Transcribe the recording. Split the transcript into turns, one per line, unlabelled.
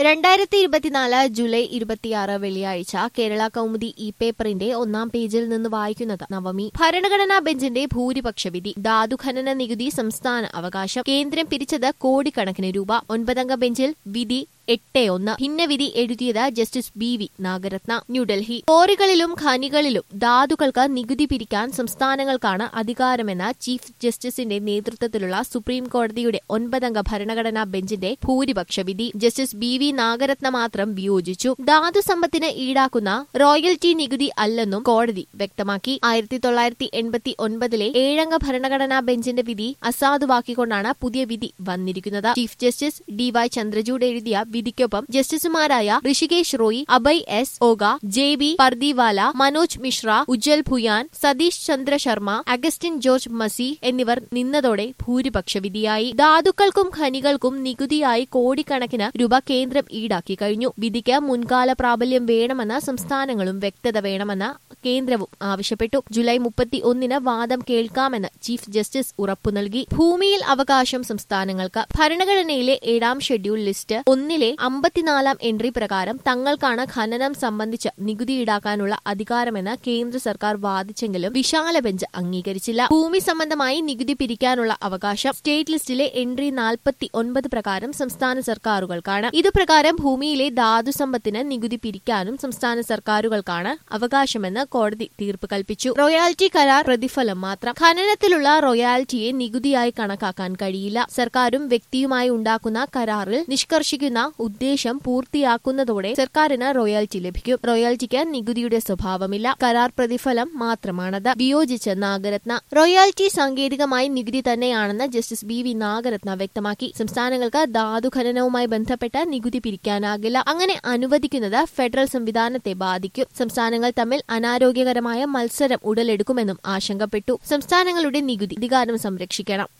2024 July 26 വെള്ളിയാഴ്ച Kerala Kaumudi E പേപ്പറിന്റെ ഒന്നാം പേജിൽ നിന്ന് വായിക്കുന്നത് നവമി. ഭരണഘടനാ ബെഞ്ചിന്റെ ഭൂരിപക്ഷ വിധി. ധാതുഖനന നികുതി സംസ്ഥാന അവകാശം. കേന്ദ്രം പിരിച്ചത് കോടിക്കണക്കിന് രൂപ. 9 ബെഞ്ചിൽ വിധി 8-1. ഭിന്നവിധി എഴുതിയത് ജസ്റ്റിസ് ബി നാഗരത്ന. ന്യൂഡൽഹി. ക്വാറികളിലും ഖനികളിലും ധാതുക്കൾക്ക് നികുതി പിരിക്കാൻ സംസ്ഥാനങ്ങൾക്കാണ് അധികാരമെന്ന ചീഫ് ജസ്റ്റിസിന്റെ നേതൃത്വത്തിലുള്ള സുപ്രീം കോടതിയുടെ 9 ഭരണഘടനാ ബെഞ്ചിന്റെ ഭൂരിപക്ഷ വിധി ജസ്റ്റിസ് ബി നാഗരത്ന മാത്രം വിയോജിച്ചു. ധാതുസമ്പത്തിന് ഈടാക്കുന്ന റോയൽറ്റി നികുതി അല്ലെന്നും കോടതി വ്യക്തമാക്കി. 1989 7 ഭരണഘടനാ ബെഞ്ചിന്റെ വിധി അസാധുവാക്കിക്കൊണ്ടാണ് പുതിയ വിധി വന്നിരിക്കുന്നത്. ചീഫ് ജസ്റ്റിസ് DY ചന്ദ്രചൂഡ് എഴുതിയ വിധിക്കൊപ്പം ജസ്റ്റിസുമാരായ Hrishikesh Roy, Abhay S Oka, JB Pardiwala, Manoj Mishra, Ujjal Bhuyan, Satish Chandra Sharma, Augustine George Masih എന്നിവർ നിന്നതോടെ ഭൂരിപക്ഷ വിധിയായി. ധാതുക്കൾക്കും ഖനികൾക്കും നികുതിയായി കോടിക്കണക്കിന് രൂപ കേന്ദ്രം ഈടാക്കി കഴിഞ്ഞു. വിധിക്ക് മുൻകാല പ്രാബല്യം വേണമെന്ന് സംസ്ഥാനങ്ങളും വ്യക്തത വേണമെന്ന് കേന്ദ്രവും ആവശ്യപ്പെട്ടു. ജൂലൈ 31 വാദം കേൾക്കാമെന്ന് ചീഫ് ജസ്റ്റിസ് ഉറപ്പു നൽകി. ഭൂമിയിൽ അവകാശം സംസ്ഥാനങ്ങൾക്ക്. ഭരണഘടനയിലെ 7 ഷെഡ്യൂൾ ലിസ്റ്റ് 1 54 എൻട്രി പ്രകാരം തങ്ങൾക്കാണ് ഖനനം സംബന്ധിച്ച് നികുതി ഈടാക്കാനുള്ള അധികാരമെന്ന് കേന്ദ്ര സർക്കാർ വാദിച്ചെങ്കിലും വിശാല ബെഞ്ച് അംഗീകരിച്ചില്ല. ഭൂമി സംബന്ധമായി നികുതി പിരിക്കാനുള്ള അവകാശം സ്റ്റേറ്റ് ലിസ്റ്റിലെ എൻട്രി 49 പ്രകാരം സംസ്ഥാന സർക്കാരുകൾക്കാണ്. ഇതുപ്രകാരം ഭൂമിയിലെ ധാതുസമ്പത്തിന് നികുതി പിരിക്കാനും സംസ്ഥാന സർക്കാരുകൾക്കാണ് അവകാശമെന്ന് കോടതി തീർപ്പ് കൽപ്പിച്ചു. റോയാലിറ്റി കരാർ പ്രതിഫലം മാത്രം. ഖനനത്തിലുള്ള റോയാലിറ്റിയെ നികുതിയായി കണക്കാക്കാൻ കഴിയില്ല. സർക്കാരും വ്യക്തിയുമായി ഉണ്ടാക്കുന്ന കരാറിൽ നിഷ്കർഷിക്കുന്ന ഉദ്ദേശം പൂർത്തിയാക്കുന്നതോടെ സർക്കാരിന് റോയാലിറ്റി ലഭിക്കും. റോയാലിറ്റിക്ക് നികുതിയുടെ സ്വഭാവമില്ല. കരാർ പ്രതിഫലം മാത്രമാണത്. വിയോജിച്ച് നാഗരത്ന. റോയാലിറ്റി സാങ്കേതികമായി നികുതി തന്നെയാണെന്ന് ജസ്റ്റിസ് ബി നാഗരത്ന വ്യക്തമാക്കി. സംസ്ഥാനങ്ങൾക്ക് ധാതുഖനനവുമായി ബന്ധപ്പെട്ട നികുതി പിരിക്കാനാകില്ല. അങ്ങനെ അനുവദിക്കുന്നത് ഫെഡറൽ സംവിധാനത്തെ ബാധിക്കും. സംസ്ഥാനങ്ങൾ തമ്മിൽ അനാരോഗ്യകരമായ മത്സരം ഉടലെടുക്കുമെന്നും ആശങ്കപ്പെട്ടു. സംസ്ഥാനങ്ങളുടെ നികുതി അധികാരം സംരക്ഷിക്കണം.